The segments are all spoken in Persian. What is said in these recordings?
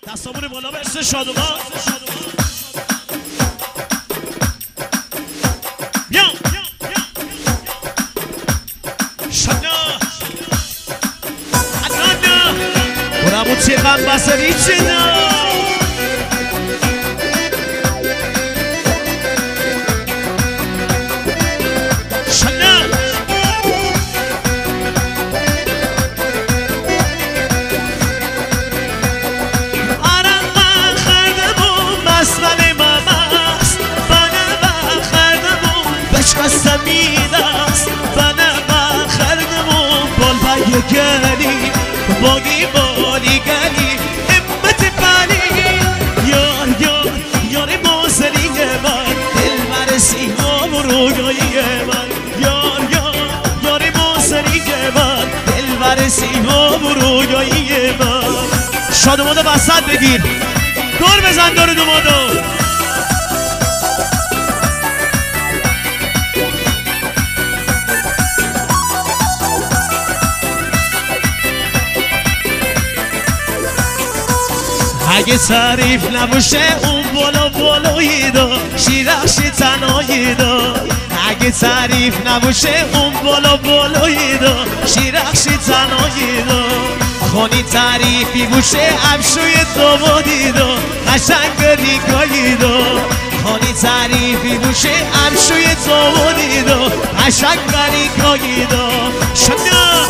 دستامون بالا برسه شادوما یا شانا ادانا برامو چیغم بسری چینا گلی باقی بالی گلی همت بلی یار موزلی من دل مرسی هم رویایی من یار موزلی من دل مرسی هم رویایی من شادومادو وسط بگیر دور بزن دور دومادو اگه تعریف نباشه اون بالایی دا شیرخشی تنهایی دا اگه تعریف نباشه اون بالایی دا شیرخشی تنهایی دا خونی تعریفی بوشه افشوی دامادی دا قشنگ ریگایی دا خونی تعریفی بوشه افشوی دامادی دا قشنگ ریگایی دا شنگا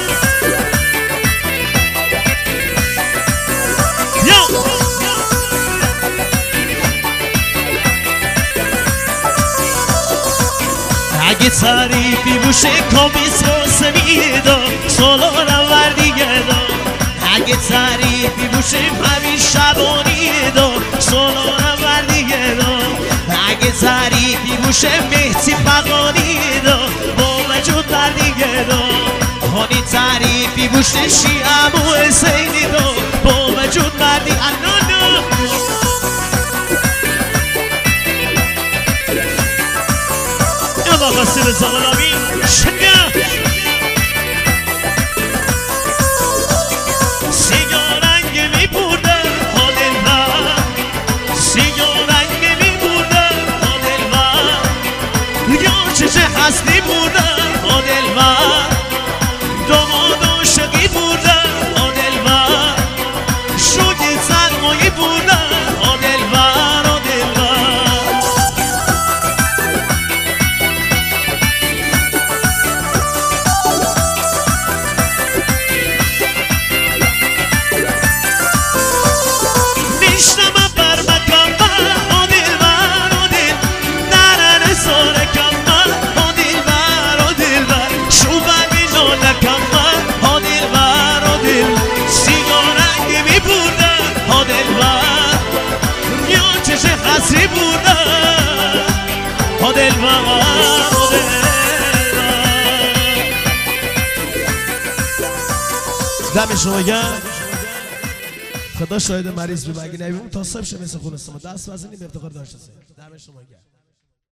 اگه تعریفی بوشه کامیز راسمی دا سالارم وردیگه دا اگه تعریفی بوشه همین شبانی دا سالارم وردیگه دا اگه تعریفی بوشه مهتی فقانی دا با وجود وردیگه دا خانی تعریفی بوشه شیعم و حسینی دا با وجود وردی انانا آقا قصیر زغلامی شنگه سیگارنگ می بوده حالل من سیگارنگ می بوده حالل من یا چه هستی بوده حالل من داماد عاشقی بوده حالل من شوی تنهایی بوده حالل من حالل من حسری بوده ها دل دم شما گرم خدا شاید مریض بیم اگه نبیم تا صبح شه مثل خون استما دست وزنیم افتخار داشته دم شما گرم